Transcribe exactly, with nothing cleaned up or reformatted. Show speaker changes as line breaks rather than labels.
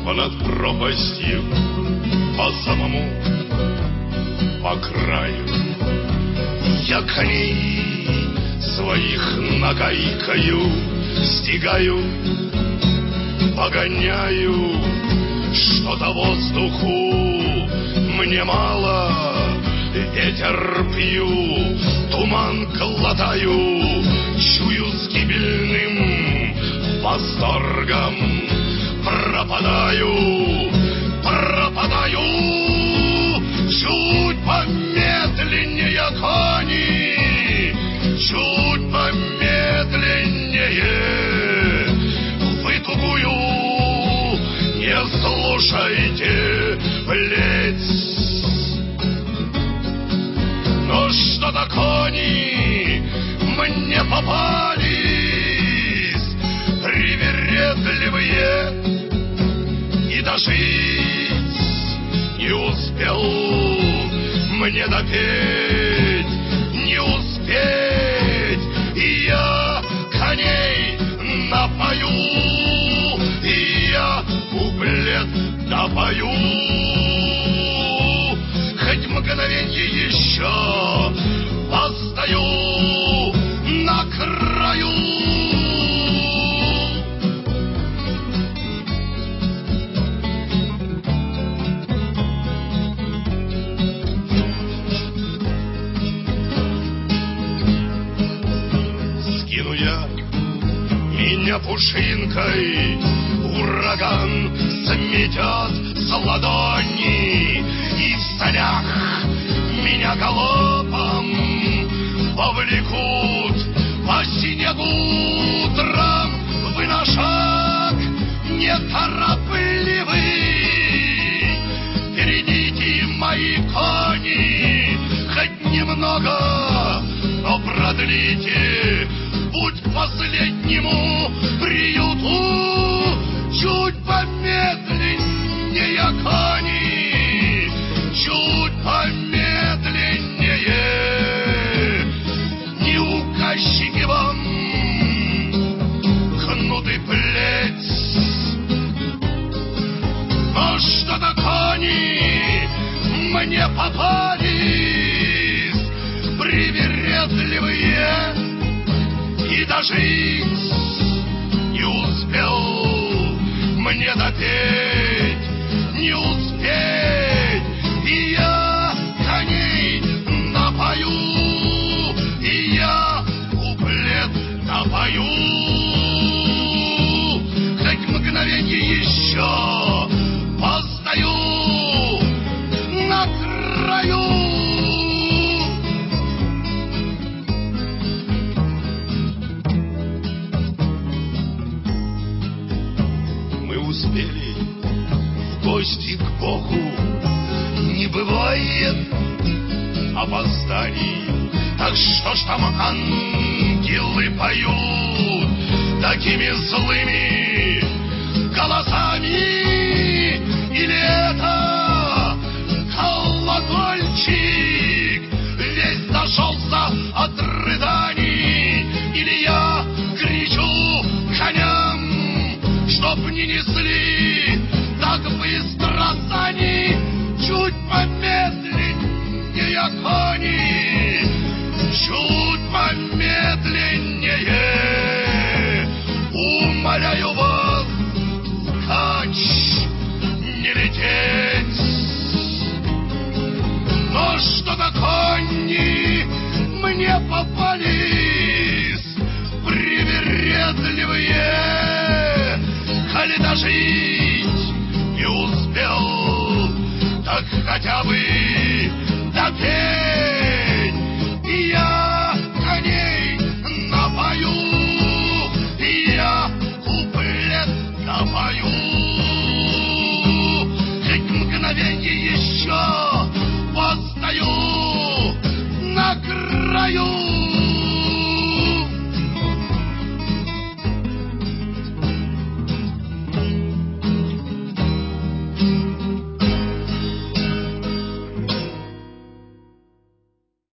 понад пропастью, по самому, по краю. Я коней своих нагайкою стигаю, погоняю, что-то воздуху мне мало. Ветер пью, туман глотаю, чую с гибельным восторгом. Пропадаю, пропадаю, чуть помедленнее кони, чуть помедленнее. Вы тугую не слушайте плеть. Но что-то кони мне попались, привередливые, и дожить не успел мне допеть, не успеть, и я коней напою, и я куплет допою. Хоть мгновенье еще постою на краю. Скину я меня пушинкой, ураган сметет с ладони, и в санях меня галопом повлекут по снегу утром. Вы на шаг неторопливый, впередите мои кони, хоть немного, но продлите путь к последнему приюту. Чуть помедленнее кони, чуть помедленнее, не указчики вам кнуты плеть. Но что-то кони мне попались, привередливые, и дожить не успел мне допеть, не успеть, и я коней напою, и я куплет напою. Хоть мгновенье еще постою на краю. Успели в гости к Богу, не бывает опозданий. Так что ж там ангелы поют такими злыми голосами? Или это колокольчик весь зашелся от рыданий? Или я кричу коням, чтоб не несли так быстро сани? Чуть помедленнее кони, чуть помедленнее, умоляю вас, скачь, не лететь. Но что-то кони мне попались, привередливые, коли дожить не успел, так хотя бы допеть.